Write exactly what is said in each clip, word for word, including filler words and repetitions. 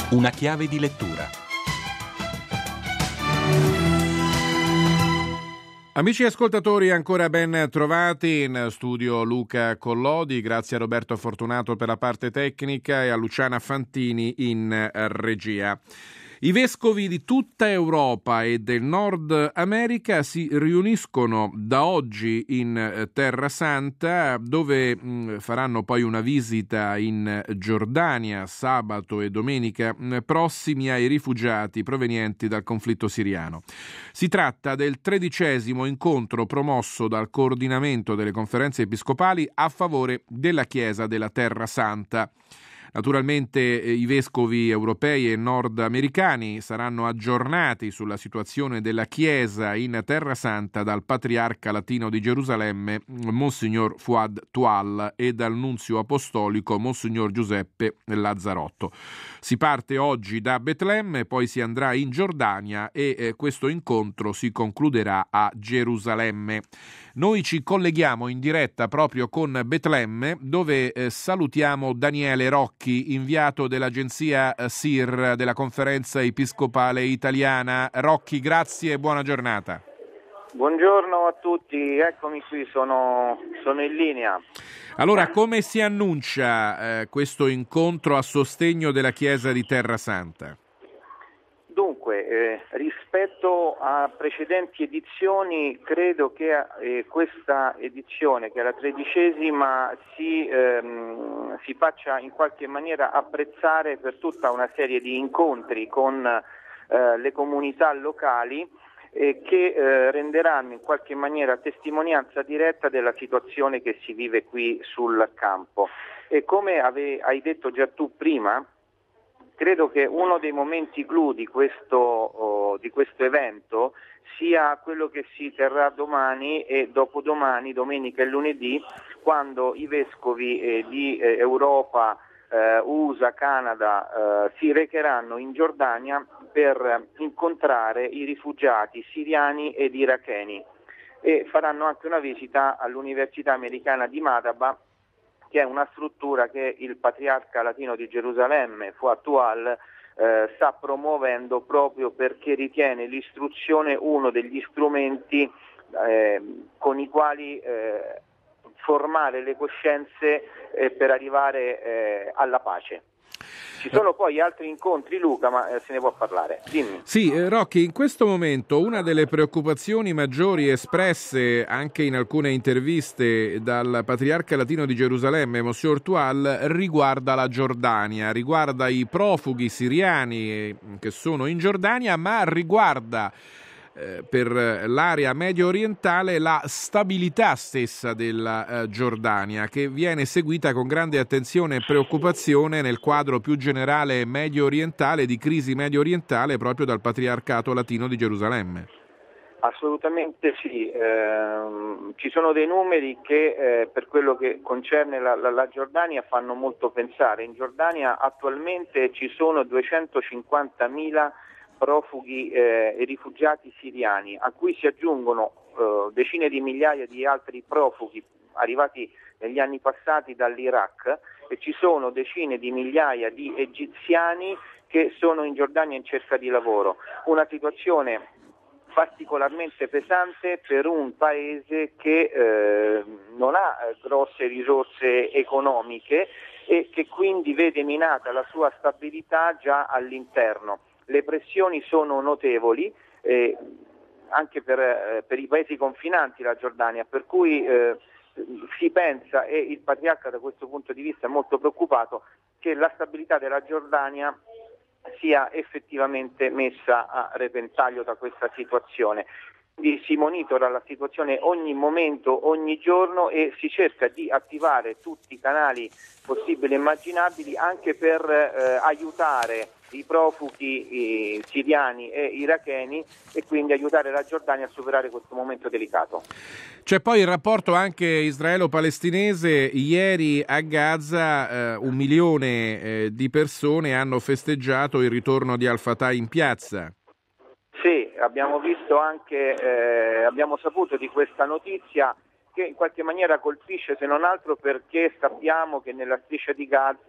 Una chiave di lettura. Amici ascoltatori, ancora ben trovati in studio Luca Collodi, grazie a Roberto Fortunato per la parte tecnica e a Luciana Fantini in regia. I vescovi di tutta Europa e del Nord America si riuniscono da oggi in Terra Santa, dove faranno poi una visita in Giordania sabato e domenica prossimi ai rifugiati provenienti dal conflitto siriano. Si tratta del tredicesimo incontro promosso dal coordinamento delle conferenze episcopali a favore della Chiesa della Terra Santa. Naturalmente eh, i vescovi europei e nordamericani saranno aggiornati sulla situazione della Chiesa in Terra Santa dal patriarca latino di Gerusalemme, Monsignor Fouad Toual, e dal nunzio apostolico, Monsignor Giuseppe Lazzarotto. Si parte oggi da Betlemme, poi si andrà in Giordania e eh, questo incontro si concluderà a Gerusalemme. Noi ci colleghiamo in diretta proprio con Betlemme, dove eh, salutiamo Daniele Rocchi, inviato dell'agenzia S I R della Conferenza Episcopale Italiana. Rocchi, grazie e buona giornata. Buongiorno a tutti, eccomi qui, sono, sono in linea. Allora, come si annuncia eh, questo incontro a sostegno della Chiesa di Terra Santa? Dunque, eh, rispetto a precedenti edizioni, credo che eh, questa edizione, che è la tredicesima, si, ehm, si faccia in qualche maniera apprezzare per tutta una serie di incontri con eh, le comunità locali eh, che eh, renderanno in qualche maniera testimonianza diretta della situazione che si vive qui sul campo. E come ave- hai detto già tu prima, credo che uno dei momenti clou di questo, oh, di questo evento sia quello che si terrà domani e dopodomani, domenica e lunedì, quando i vescovi eh, di eh, Europa, eh, U S A, Canada eh, si recheranno in Giordania per incontrare i rifugiati siriani ed iracheni e faranno anche una visita all'Università Americana di Madaba, che è una struttura che il patriarca latino di Gerusalemme, Fouad Toual, eh, sta promuovendo proprio perché ritiene l'istruzione uno degli strumenti eh, con i quali eh, formare le coscienze eh, per arrivare eh, alla pace. Ci sono poi altri incontri, Luca, ma eh, se ne può parlare. Dimmi. Sì, eh, Rocchi, in questo momento una delle preoccupazioni maggiori espresse anche in alcune interviste dal patriarca latino di Gerusalemme, Monsignor Toual, riguarda la Giordania, riguarda i profughi siriani che sono in Giordania, ma riguarda per l'area medio orientale la stabilità stessa della eh, Giordania, che viene seguita con grande attenzione e preoccupazione nel quadro più generale medio orientale, di crisi medio orientale, proprio dal Patriarcato Latino di Gerusalemme. Assolutamente sì, eh, ci sono dei numeri che eh, per quello che concerne la, la, la Giordania fanno molto pensare. In Giordania attualmente ci sono duecentocinquantamila profughi eh, e rifugiati siriani, a cui si aggiungono eh, decine di migliaia di altri profughi arrivati negli anni passati dall'Iraq, e ci sono decine di migliaia di egiziani che sono in Giordania in cerca di lavoro. Una situazione particolarmente pesante per un paese che eh, non ha grosse risorse economiche e che quindi vede minata la sua stabilità già all'interno. Le pressioni sono notevoli eh, anche per, eh, per i paesi confinanti la Giordania, per cui eh, si pensa, e il patriarca da questo punto di vista è molto preoccupato, che la stabilità della Giordania sia effettivamente messa a repentaglio da questa situazione. Quindi si monitora la situazione ogni momento, ogni giorno, e si cerca di attivare tutti i canali possibili e immaginabili anche per eh, aiutare i profughi eh, siriani e iracheni e quindi aiutare la Giordania a superare questo momento delicato. C'è poi il rapporto anche israelo-palestinese. Ieri a Gaza eh, un milione eh, di persone hanno festeggiato il ritorno di Al-Fatah in piazza. Sì, abbiamo visto anche, eh, abbiamo saputo di questa notizia che in qualche maniera colpisce, se non altro perché sappiamo che nella striscia di Gaza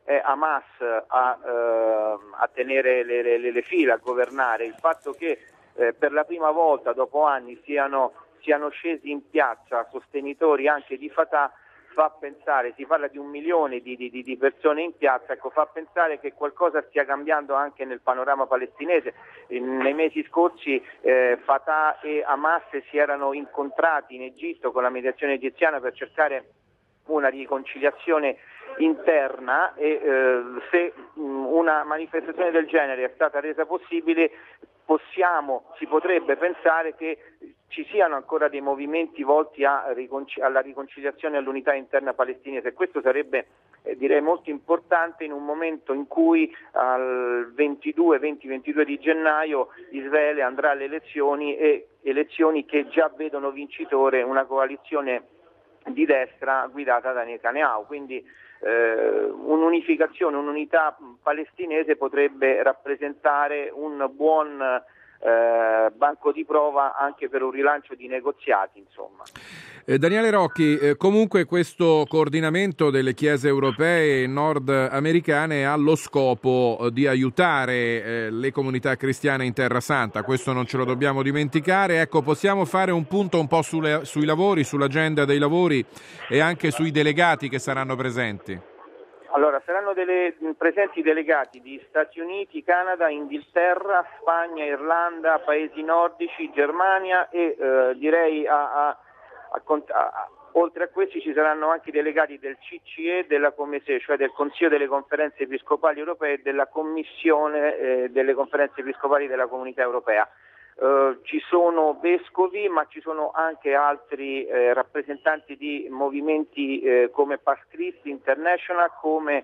è Hamas a, eh, a tenere le, le, le fila, a governare. Il fatto che eh, per la prima volta dopo anni siano, siano scesi in piazza sostenitori anche di Fatah fa pensare, si parla di un milione di, di, di persone in piazza, ecco, fa pensare che qualcosa stia cambiando anche nel panorama palestinese. Nei mesi scorsi eh, Fatah e Hamas si erano incontrati in Egitto con la mediazione egiziana per cercare una riconciliazione interna e eh, se mh, una manifestazione del genere è stata resa possibile, possiamo, si potrebbe pensare che ci siano ancora dei movimenti volti a riconci- alla riconciliazione e all'unità interna palestinese. Questo sarebbe eh, direi molto importante in un momento in cui al ventidue venti ventidue di gennaio Israele andrà alle elezioni, e elezioni che già vedono vincitore una coalizione di destra guidata da Netanyahu. Quindi eh, un'unificazione, un'unità palestinese potrebbe rappresentare un buon Eh, banco di prova anche per un rilancio di negoziati, insomma. Eh, Daniele Rocchi, eh, comunque questo coordinamento delle chiese europee e nordamericane ha lo scopo eh, di aiutare eh, le comunità cristiane in Terra Santa, questo non ce lo dobbiamo dimenticare. Ecco, possiamo fare un punto un po' sulle, sui lavori, sull'agenda dei lavori e anche sui delegati che saranno presenti? Allora, saranno delle, presenti delegati di Stati Uniti, Canada, Inghilterra, Spagna, Irlanda, paesi nordici, Germania e eh, direi a, a, a, a, oltre a questi ci saranno anche delegati del C C E, della Comese, cioè del Consiglio delle Conferenze Episcopali Europee e della Commissione eh, delle Conferenze Episcopali della Comunità Europea. Uh, ci sono vescovi, ma ci sono anche altri eh, rappresentanti di movimenti eh, come Pax Christi International, come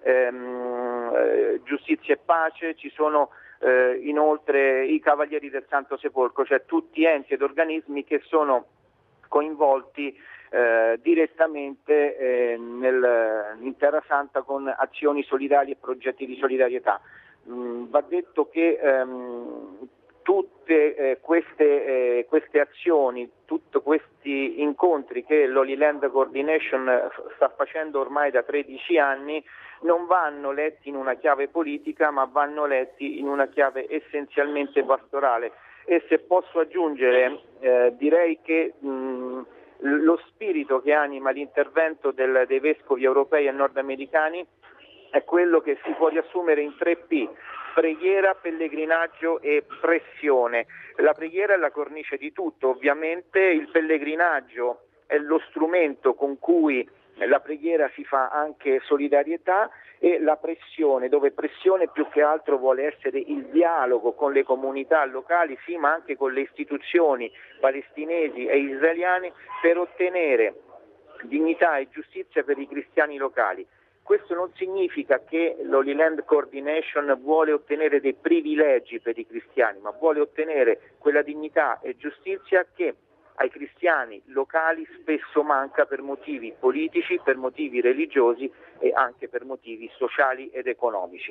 ehm, eh, Giustizia e Pace, ci sono eh, inoltre i Cavalieri del Santo Sepolcro, cioè tutti enti ed organismi che sono coinvolti eh, direttamente eh, nel, in Terra Santa con azioni solidali e progetti di solidarietà. Mm, va detto che ehm, tutte eh, queste, eh, queste azioni, tutti questi incontri che l'Holy Land Coordination sta facendo ormai da tredici anni non vanno letti in una chiave politica, ma vanno letti in una chiave essenzialmente pastorale. E se posso aggiungere, eh, direi che mh, lo spirito che anima l'intervento del, dei vescovi europei e nordamericani è quello che si può riassumere in tre P: preghiera, pellegrinaggio e pressione. La preghiera è la cornice di tutto, ovviamente il pellegrinaggio è lo strumento con cui la preghiera si fa anche solidarietà, e la pressione, dove pressione più che altro vuole essere il dialogo con le comunità locali, sì, ma anche con le istituzioni palestinesi e israeliane per ottenere dignità e giustizia per i cristiani locali. Questo non significa che l'Holy Land Coordination vuole ottenere dei privilegi per i cristiani, ma vuole ottenere quella dignità e giustizia che ai cristiani locali spesso manca per motivi politici, per motivi religiosi e anche per motivi sociali ed economici.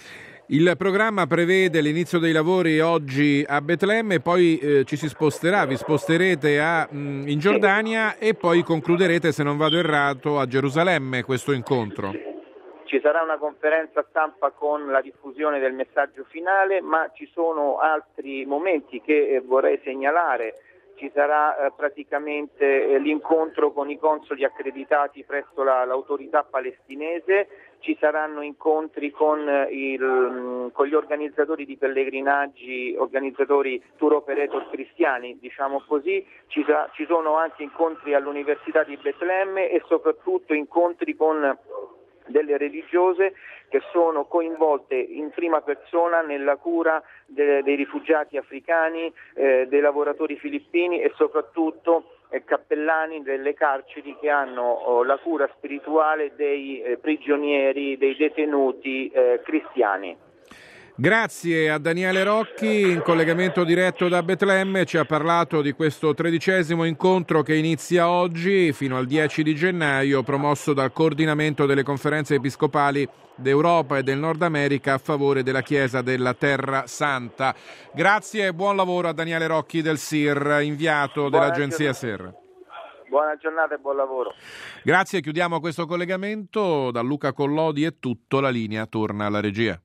Il programma prevede l'inizio dei lavori oggi a Betlemme, poi eh, ci si sposterà, vi sposterete a, mh, in Giordania, sì, e poi concluderete, se non vado errato, a Gerusalemme questo incontro. Sì. Ci sarà una conferenza stampa con la diffusione del messaggio finale, ma ci sono altri momenti che eh, vorrei segnalare. Ci sarà eh, praticamente eh, l'incontro con i consoli accreditati presso la, l'autorità palestinese, ci saranno incontri con, eh, il, mh, con gli organizzatori di pellegrinaggi, organizzatori tour operator cristiani, diciamo così, ci, sa, ci sono anche incontri all'Università di Betlemme e soprattutto incontri con delle religiose che sono coinvolte in prima persona nella cura de, dei rifugiati africani, eh, dei lavoratori filippini e soprattutto eh, cappellani delle carceri che hanno oh, la cura spirituale dei eh, prigionieri, dei detenuti eh, cristiani. Grazie a Daniele Rocchi, in collegamento diretto da Betlemme, ci ha parlato di questo tredicesimo incontro che inizia oggi fino al dieci di gennaio, promosso dal coordinamento delle conferenze episcopali d'Europa e del Nord America a favore della Chiesa della Terra Santa. Grazie e buon lavoro a Daniele Rocchi del S I R, inviato dell'agenzia S E R. Buona giornata e buon lavoro. Grazie, chiudiamo questo collegamento. Da Luca Collodi è tutto, la linea torna alla regia.